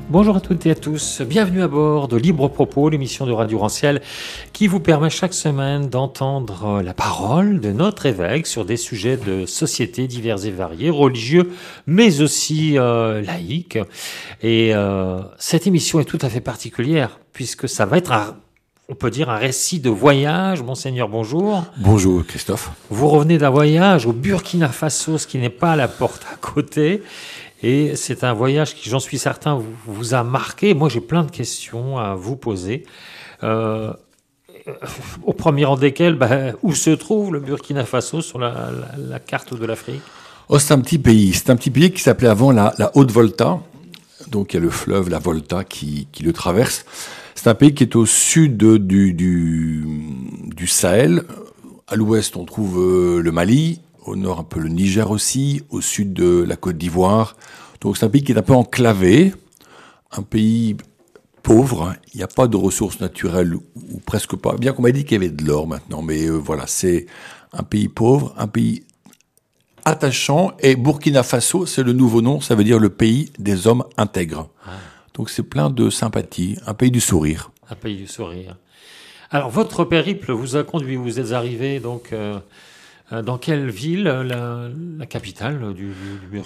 Bonjour à toutes et à tous, bienvenue à bord de Libre Propos, l'émission de Radio Ranciel qui vous permet chaque semaine d'entendre la parole de notre évêque sur des sujets de société divers et variés, religieux mais aussi laïques. Et cette émission est tout à fait particulière puisque ça va être on peut dire un récit de voyage. Monseigneur, bonjour. Bonjour Christophe. Vous revenez d'un voyage au Burkina Faso, ce qui n'est pas à la porte à côté. Et c'est un voyage qui, j'en suis certain, vous a marqué. Moi, j'ai plein de questions à vous poser. Au premier rang desquelles, où se trouve le Burkina Faso sur la carte de l'Afrique ? Oh, c'est un petit pays. C'est un petit pays qui s'appelait avant la Haute-Volta. Donc, il y a le fleuve, la Volta, qui le traverse. C'est un pays qui est au sud du Sahel. À l'ouest, on trouve le Mali. Au nord, un peu le Niger aussi, au sud de la Côte d'Ivoire. Donc c'est un pays qui est un peu enclavé, un pays pauvre. Il n'y a pas de ressources naturelles, ou presque pas. Bien qu'on m'a dit qu'il y avait de l'or maintenant, mais voilà, c'est un pays pauvre, un pays attachant. Et Burkina Faso, c'est le nouveau nom, ça veut dire le pays des hommes intègres. Ah. Donc c'est plein de sympathie, un pays du sourire. Un pays du sourire. Alors votre périple vous a conduit, vous êtes arrivé donc... dans quelle ville, la capitale du Burkina ?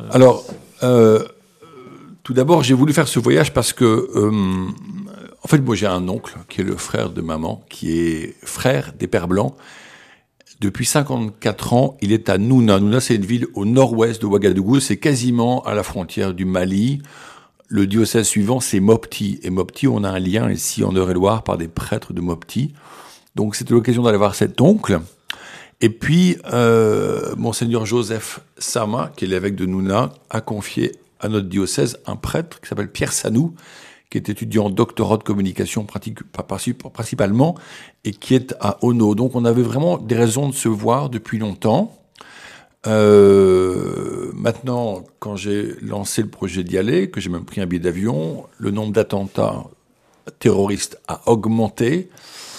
Alors, tout d'abord, j'ai voulu faire ce voyage parce que, en fait, moi, j'ai un oncle qui est le frère de maman, qui est frère des Pères Blancs. Depuis 54 ans, il est à Nouna. Nouna, c'est une ville au nord-ouest de Ouagadougou. C'est quasiment à la frontière du Mali. Le diocèse suivant, c'est Mopti. Et Mopti, on a un lien ici en Eure-et-Loire par des prêtres de Mopti. Donc, c'était l'occasion d'aller voir cet oncle. Et puis, Monseigneur Joseph Sama, qui est l'évêque de Nouna, a confié à notre diocèse un prêtre qui s'appelle Pierre Sanou, qui est étudiant en doctorat de communication principalement, et qui est à Ono. Donc on avait vraiment des raisons de se voir depuis longtemps. Maintenant, quand j'ai lancé le projet d'y aller, que j'ai même pris un billet d'avion, le nombre d'attentats terroristes a augmenté.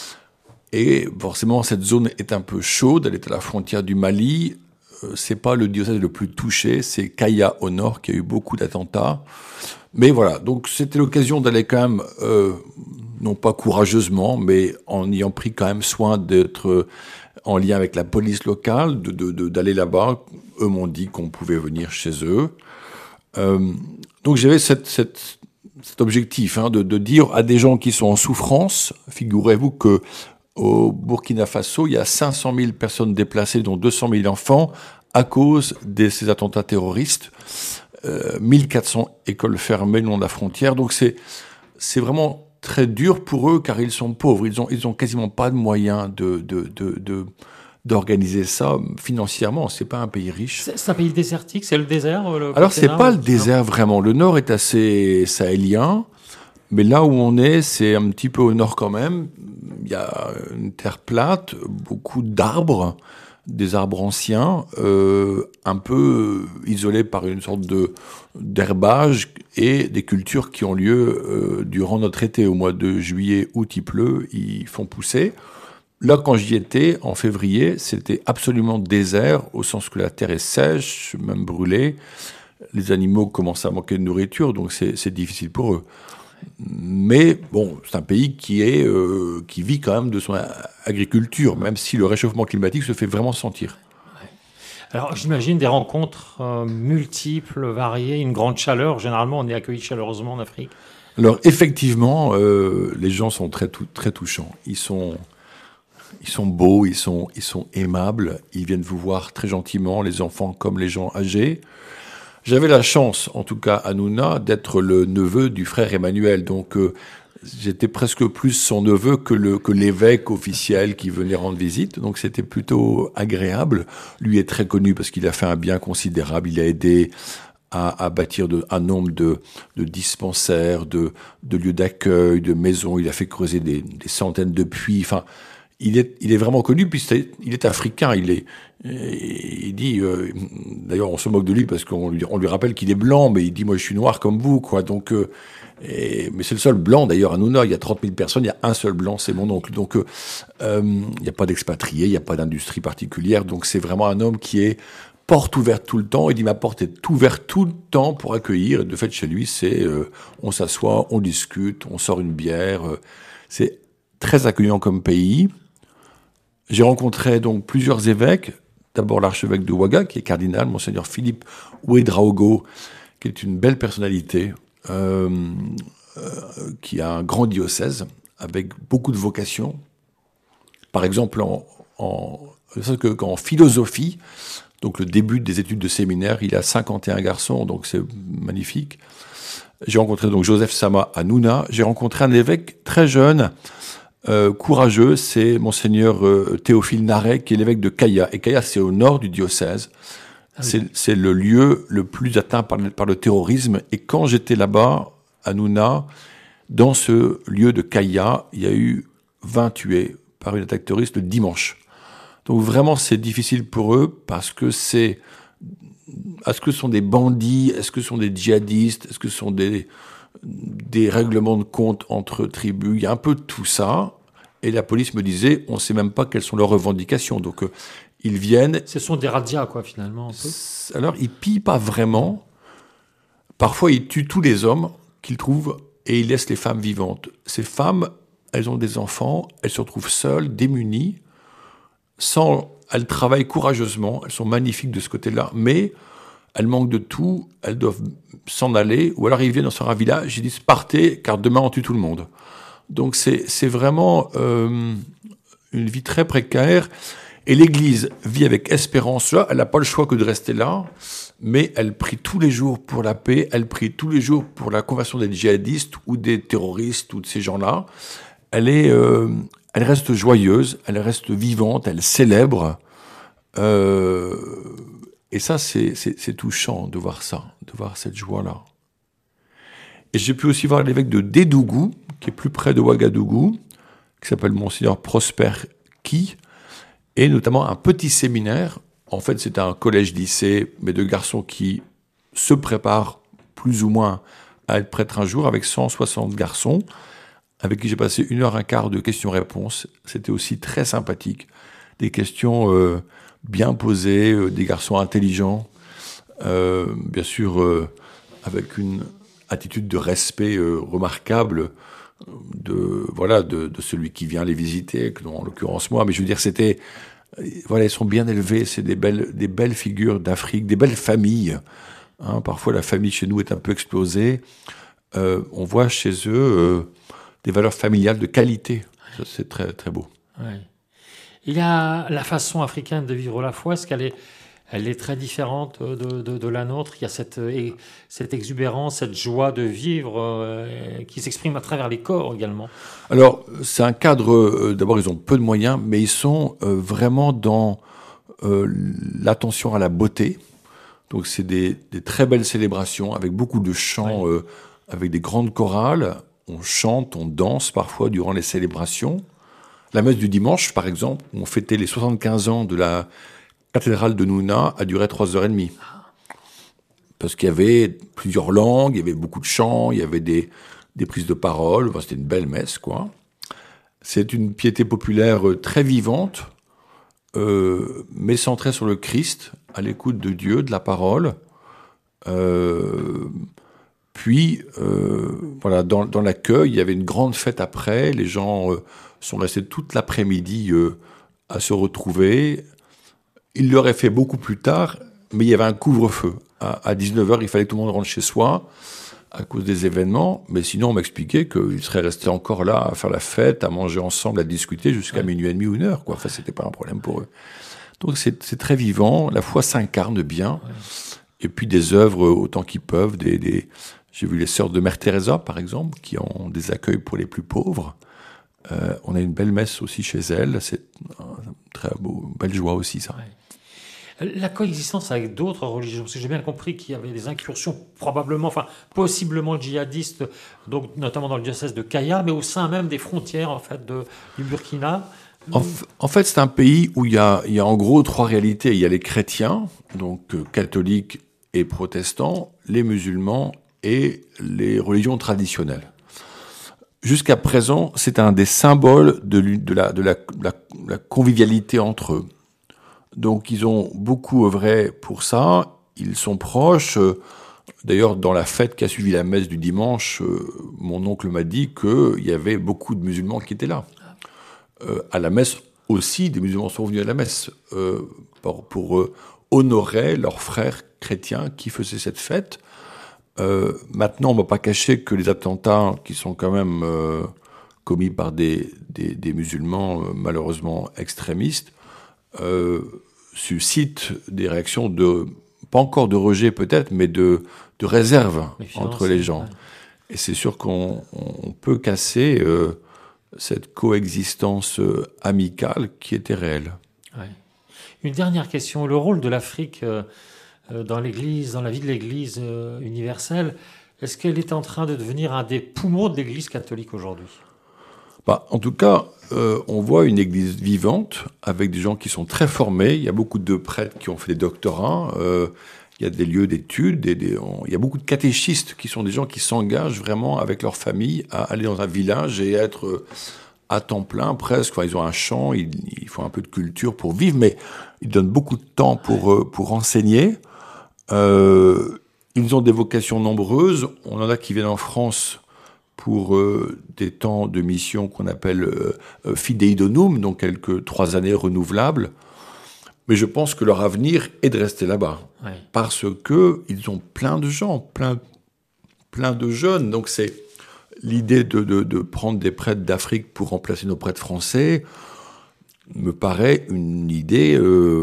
Et forcément, cette zone est un peu chaude, elle est à la frontière du Mali. C'est pas le diocèse le plus touché, c'est Kaya au nord qui a eu beaucoup d'attentats. Mais voilà, donc c'était l'occasion d'aller quand même, non pas courageusement, mais en ayant pris quand même soin d'être en lien avec la police locale, d'aller là-bas. Eux m'ont dit qu'on pouvait venir chez eux. Donc j'avais cet objectif de dire à des gens qui sont en souffrance, figurez-vous que au Burkina Faso, il y a 500 000 personnes déplacées, dont 200 000 enfants, à cause de ces attentats terroristes. 1400 écoles fermées le long de la frontière. Donc c'est vraiment très dur pour eux, car ils sont pauvres. Ils ont quasiment pas de moyens d'organiser ça financièrement. C'est pas un pays riche. C'est un pays désertique, c'est le désert. Alors c'est pas le désert vraiment. Le nord est assez sahélien. Mais là où on est, c'est un petit peu au nord quand même. Il y a une terre plate, beaucoup d'arbres, des arbres anciens, un peu isolés par une sorte d'herbage et des cultures qui ont lieu durant notre été. Au mois de juillet, août, il pleut, ils font pousser. Là, quand j'y étais, en février, c'était absolument désert, au sens que la terre est sèche, même brûlée. Les animaux commencent à manquer de nourriture, donc c'est difficile pour eux. Mais bon, c'est un pays qui vit quand même de son agriculture, même si le réchauffement climatique se fait vraiment sentir. Alors j'imagine des rencontres multiples, variées, une grande chaleur. Généralement, on est accueilli chaleureusement en Afrique. Alors effectivement, les gens sont très touchants. Ils sont beaux, ils sont aimables. Ils viennent vous voir très gentiment, les enfants comme les gens âgés. J'avais la chance, en tout cas à Nouna, d'être le neveu du frère Emmanuel. Donc, j'étais presque plus son neveu que l'évêque officiel qui venait rendre visite. Donc, c'était plutôt agréable. Lui est très connu parce qu'il a fait un bien considérable. Il a aidé à bâtir un nombre de dispensaires, de lieux d'accueil, de maisons. Il a fait creuser des centaines de puits. Enfin, il est vraiment connu, puis il est africain. Il dit, d'ailleurs, on se moque de lui parce qu'on lui rappelle qu'il est blanc, mais il dit, moi, je suis noir comme vous, quoi. Donc, mais c'est le seul blanc, d'ailleurs, à Nouna. Il y a 30 000 personnes, il y a un seul blanc, c'est mon oncle. Donc, il n'y a pas d'expatriés, il n'y a pas d'industrie particulière. Donc, c'est vraiment un homme qui est porte ouverte tout le temps. Il dit ma porte est ouverte tout le temps pour accueillir. Et de fait, chez lui, c'est on s'assoit, on discute, on sort une bière. C'est très accueillant comme pays. J'ai rencontré donc plusieurs évêques. D'abord l'archevêque de Ouaga, qui est cardinal, monseigneur Philippe Ouédraogo, qui est une belle personnalité, qui a un grand diocèse avec beaucoup de vocations. Par exemple, en philosophie, donc le début des études de séminaire, il a 51 garçons, donc c'est magnifique. J'ai rencontré donc Joseph Sama à Nouna. J'ai rencontré un évêque très jeune, courageux, c'est monseigneur Théophile Naret, qui est l'évêque de Kaya. Et Kaya, c'est au nord du diocèse. Ah oui. C'est le lieu le plus atteint par le terrorisme. Et quand j'étais là-bas, à Nouna, dans ce lieu de Kaya, il y a eu 20 tués par une attaque terroriste le dimanche. Donc vraiment, c'est difficile pour eux parce que est-ce que ce sont des bandits? Est-ce que ce sont des djihadistes? Est-ce que ce sont des règlements de compte entre tribus? Il y a un peu de tout ça. Et la police me disait, on ne sait même pas quelles sont leurs revendications. Donc, ils viennent... Ce sont des razzias, quoi, finalement, un peu. Alors, ils pillent pas vraiment. Parfois, ils tuent tous les hommes qu'ils trouvent et ils laissent les femmes vivantes. Ces femmes, elles ont des enfants, elles se retrouvent seules, démunies. Elles travaillent courageusement, elles sont magnifiques de ce côté-là, mais elles manquent de tout, elles doivent s'en aller, ou alors ils viennent dans un village, ils disent « partez, car demain on tue tout le monde ». Donc c'est vraiment une vie très précaire, et l'Église vit avec espérance là, elle n'a pas le choix que de rester là, mais elle prie tous les jours pour la paix, elle prie tous les jours pour la conversion des djihadistes, ou des terroristes, ou de ces gens-là. Elle reste joyeuse, elle reste vivante, elle célèbre. Et ça, c'est touchant de voir ça, de voir cette joie-là. Et j'ai pu aussi voir l'évêque de Dédougou, qui est plus près de Ouagadougou, qui s'appelle Monseigneur Prosper Ki, et notamment un petit séminaire. En fait, c'est un collège-lycée, mais de garçons qui se préparent plus ou moins à être prêtres un jour, avec 160 garçons, avec qui j'ai passé 1h15 de questions-réponses. C'était aussi très sympathique. Des questions bien posées, des garçons intelligents, bien sûr avec une attitude de respect remarquable de celui qui vient les visiter, en l'occurrence moi. Mais je veux dire, ils sont bien élevés, c'est des belles figures d'Afrique, des belles familles. Hein, parfois, la famille chez nous est un peu explosée. On voit chez eux... des valeurs familiales de qualité. Ça, c'est très, très beau. Ouais. Il y a la façon africaine de vivre la foi. Est-ce qu'elle est très différente de la nôtre? Il y a cette exubérance, cette joie de vivre qui s'exprime à travers les corps également. Alors, c'est un cadre... d'abord, ils ont peu de moyens, mais ils sont vraiment dans l'attention à la beauté. Donc, c'est des très belles célébrations avec beaucoup de chants, avec des grandes chorales. On chante, on danse parfois durant les célébrations. La messe du dimanche, par exemple, où on fêtait les 75 ans de la cathédrale de Nouna, a duré 3h30. Parce qu'il y avait plusieurs langues, il y avait beaucoup de chants, il y avait des prises de parole. Enfin, c'était une belle messe, quoi. C'est une piété populaire très vivante, mais centrée sur le Christ, à l'écoute de Dieu, de la parole. Puis, dans l'accueil, il y avait une grande fête après. Les gens sont restés toute l'après-midi à se retrouver. Ils l'auraient fait beaucoup plus tard, mais il y avait un couvre-feu. À 19h, il fallait que tout le monde rentre chez soi à cause des événements. Mais sinon, on m'expliquait qu'ils seraient restés encore là à faire la fête, à manger ensemble, à discuter jusqu'à minuit et demi ou 1h. Enfin, c'était pas un problème pour eux. Donc, c'est très vivant. La foi s'incarne bien. Et puis, des œuvres autant qu'ils peuvent, J'ai vu les sœurs de Mère Teresa, par exemple, qui ont des accueils pour les plus pauvres. On a une belle messe aussi chez elles. C'est très beau, une belle joie aussi, ça. Ouais. La coexistence avec d'autres religions, parce que j'ai bien compris qu'il y avait des incursions possiblement djihadistes, donc notamment dans le diocèse de Kaya, mais au sein même des frontières en fait du Burkina. En fait, c'est un pays où il y a en gros 3 réalités. Il y a les chrétiens, donc catholiques et protestants, les musulmans et les religions traditionnelles. Jusqu'à présent, c'est un des symboles de la convivialité entre eux. Donc ils ont beaucoup œuvré pour ça. Ils sont proches. D'ailleurs, dans la fête qui a suivi la messe du dimanche, mon oncle m'a dit qu'il y avait beaucoup de musulmans qui étaient là. À la messe aussi, des musulmans sont venus à la messe pour honorer leurs frères chrétiens qui faisaient cette fête. Maintenant, on ne va pas cacher que les attentats qui sont quand même commis par des musulmans malheureusement extrémistes suscitent des réactions pas encore de rejet peut-être, mais de réserve entre les gens. Ouais. Et c'est sûr qu'on peut casser cette coexistence amicale qui était réelle. Ouais. Une dernière question. Le rôle de l'Afrique dans l'Église, dans la vie de l'Église universelle, est-ce qu'elle est en train de devenir un des poumons de l'Église catholique aujourd'hui ? En tout cas, on voit une Église vivante avec des gens qui sont très formés. Il y a beaucoup de prêtres qui ont fait des doctorats. Il y a des lieux d'études. Il y a beaucoup de catéchistes qui sont des gens qui s'engagent vraiment avec leur famille à aller dans un village et être à temps plein presque. Enfin, ils ont un champ, ils font un peu de culture pour vivre, mais ils donnent beaucoup de temps pour enseigner. Ils ont des vocations nombreuses. On en a qui viennent en France pour des temps de mission qu'on appelle fidei donum, donc quelques 3 années renouvelables. Mais je pense que leur avenir est de rester là-bas. Oui. Parce que ils ont plein de gens, plein de jeunes. Donc c'est l'idée de prendre des prêtres d'Afrique pour remplacer nos prêtres français me paraît une idée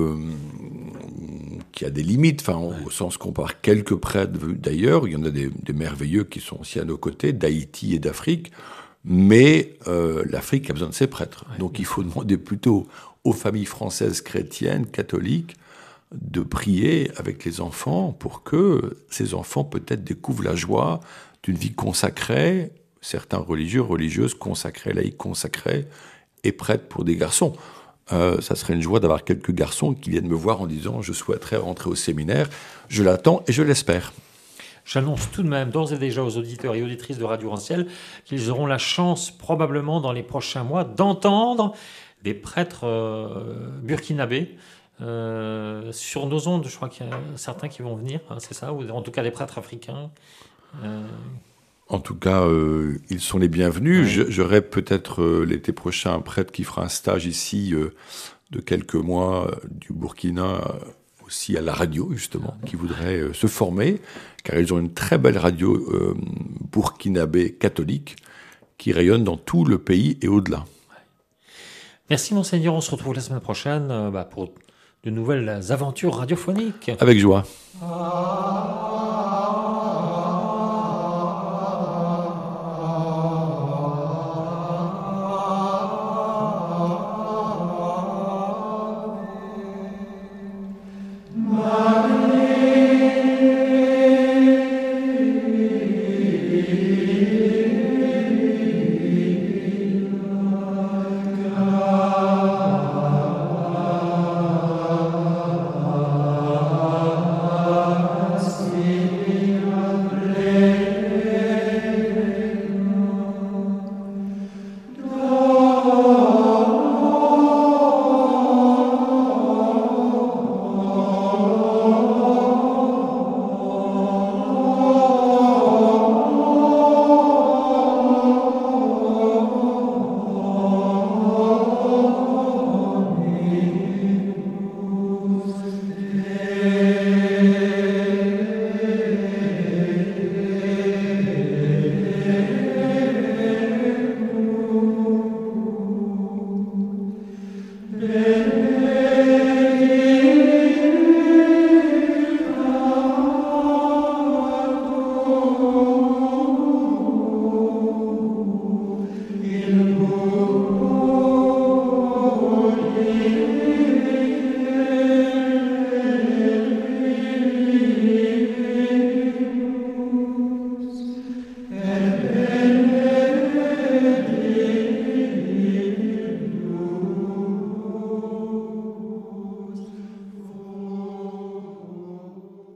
qui a des limites, au sens qu'on part quelques prêtres d'ailleurs, il y en a des merveilleux qui sont aussi à nos côtés, d'Haïti et d'Afrique, mais l'Afrique a besoin de ses prêtres. Ouais. Donc il faut demander plutôt aux familles françaises chrétiennes, catholiques, de prier avec les enfants pour que ces enfants peut-être découvrent la joie d'une vie consacrée, certains religieux, religieuses consacrés, laïcs consacrés, et prêtres pour des garçons. Ça serait une joie d'avoir quelques garçons qui viennent me voir en disant « Je souhaiterais rentrer au séminaire, je l'attends et je l'espère ». J'annonce tout de même d'ores et déjà aux auditeurs et auditrices de Radio Ranciel qu'ils auront la chance probablement dans les prochains mois d'entendre des prêtres burkinabés sur nos ondes. Je crois qu'il y a certains qui vont venir, c'est ça, ou en tout cas des prêtres africains. En tout cas, ils sont les bienvenus. Ouais. J'aurai peut-être l'été prochain un prêtre qui fera un stage ici de quelques mois du Burkina, aussi à la radio, justement, qui voudrait se former, car ils ont une très belle radio burkinabé catholique qui rayonne dans tout le pays et au-delà. Merci Monseigneur, on se retrouve la semaine prochaine pour de nouvelles aventures radiophoniques. Avec joie.